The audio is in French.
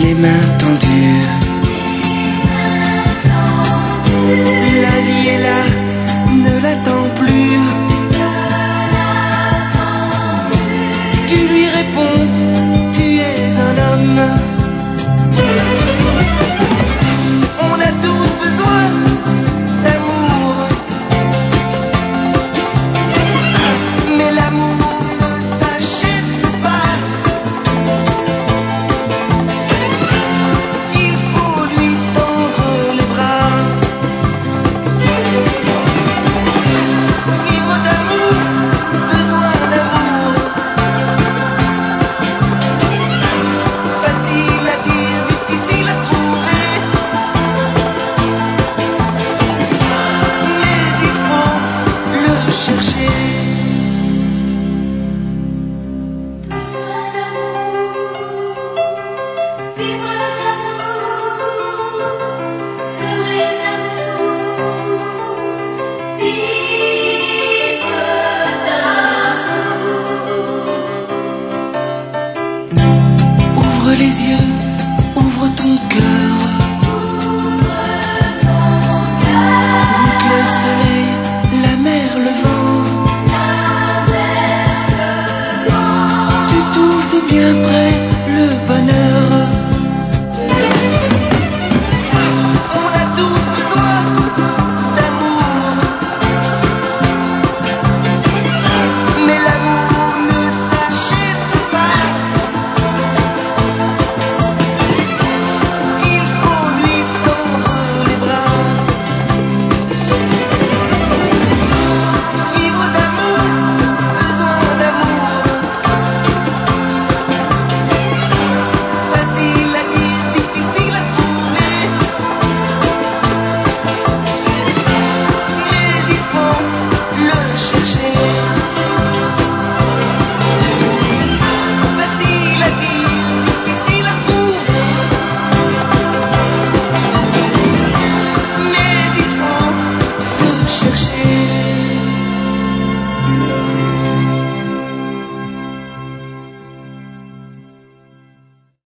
les mains tendues. La vie est là, ne l'attends plus. Tu lui réponds, tu es un homme. On a tous besoin d'amour, mais l'amour ne s'achète pas. Il faut lui tendre les bras. Vivre d'amour, besoin d'amour. Facile à dire, difficile à trouver. Mais il faut le chercher. Besoin d'amour, vivre